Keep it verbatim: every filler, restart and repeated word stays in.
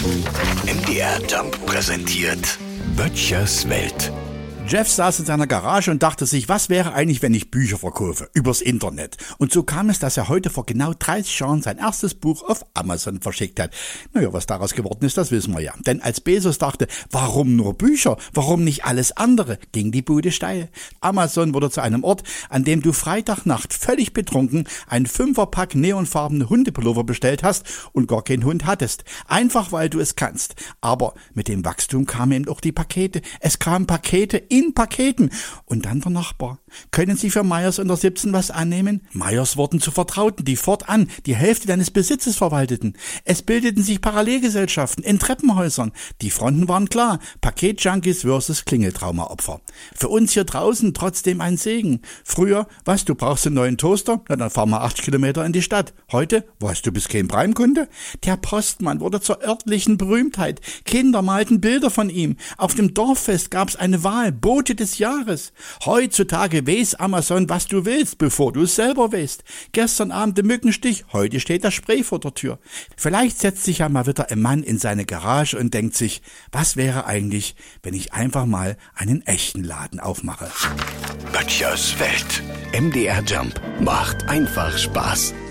M D R Jump präsentiert Böttchers Welt. Jeff saß in seiner Garage und dachte sich, was wäre eigentlich, wenn ich Bücher verkaufe, übers Internet. Und so kam es, dass er heute vor genau dreißig Jahren sein erstes Buch auf Amazon verschickt hat. Naja, was daraus geworden ist, das wissen wir ja. Denn als Bezos dachte, warum nur Bücher, warum nicht alles andere, ging die Bude steil. Amazon wurde zu einem Ort, an dem du Freitagnacht völlig betrunken ein Fünferpack neonfarbene Hundepullover bestellt hast und gar keinen Hund hattest. Einfach, weil du es kannst. Aber mit dem Wachstum kamen eben auch die Pakete. Es kamen Pakete in Paketen. Und dann der Nachbar. Können Sie für Meyers unter siebzehn was annehmen? Meyers wurden zu Vertrauten, die fortan die Hälfte deines Besitzes verwalteten. Es bildeten sich Parallelgesellschaften in Treppenhäusern. Die Fronten waren klar. Paketjunkies versus Klingeltraumaopfer. Für uns hier draußen trotzdem ein Segen. Früher, was, du brauchst einen neuen Toaster? Na, dann fahr mal achtzig Kilometer in die Stadt. Heute, was, du bist kein Prime-Kunde? Der Postmann wurde zur örtlichen Berühmtheit. Kinder malten Bilder von ihm. Auf dem Dorffest gab's eine Wahl. Bote des Jahres. Heutzutage weiß Amazon, was du willst, bevor du es selber weißt. Gestern Abend der Mückenstich, heute steht das Spray vor der Tür. Vielleicht setzt sich ja mal wieder ein Mann in seine Garage und denkt sich, was wäre eigentlich, wenn ich einfach mal einen echten Laden aufmache? Böttchers Welt. M D R Jump macht einfach Spaß.